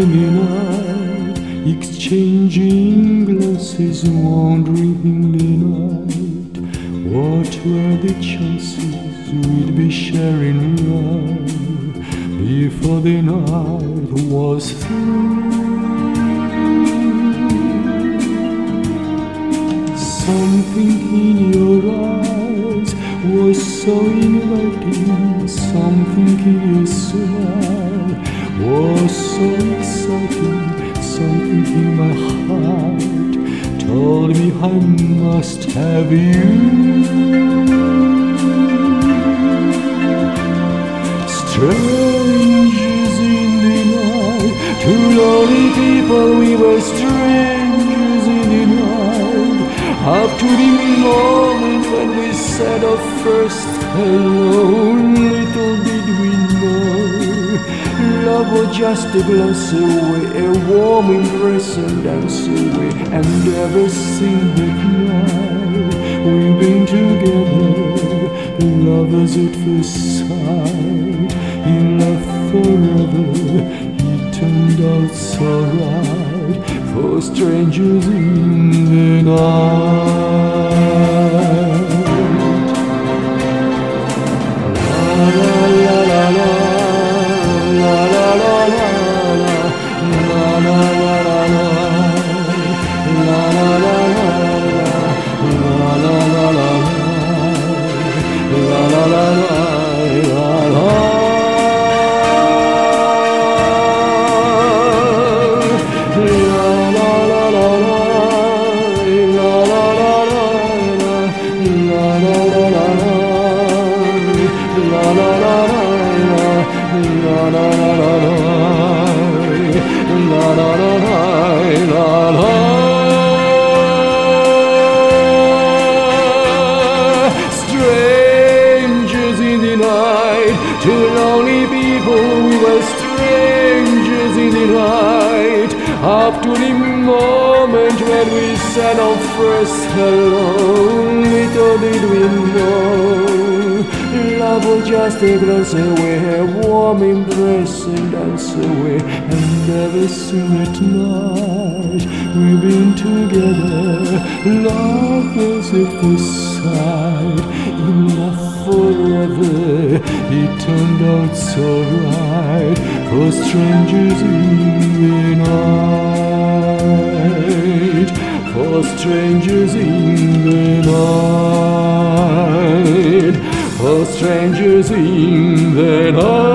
the night, exchanging glances, wandering in the night. What were the chances we'd be sharing love before the night was through? Something in your eyes was so inviting, something in your smile was so exciting, something in my heart told me I must have you. Strangers in the night, two lonely people, we were strangers in the night. Up to the moment when we said our first hello, little did we know love was just a glance away, a warm embrace and dance away. And ever since that night we've been together, lovers at first sight, in love forever. It turned out so right for strangers in the night. Strangers in the night, two lonely people, we were strangers in the night. Up to the moment when we said our first hello, little did we know love was just a glance away, a warm embrace and dance away. And ever since that night we've been together, lovers at first sight, in love forever. It turned out so right for strangers in the night, for strangers in the night, for strangers in the night.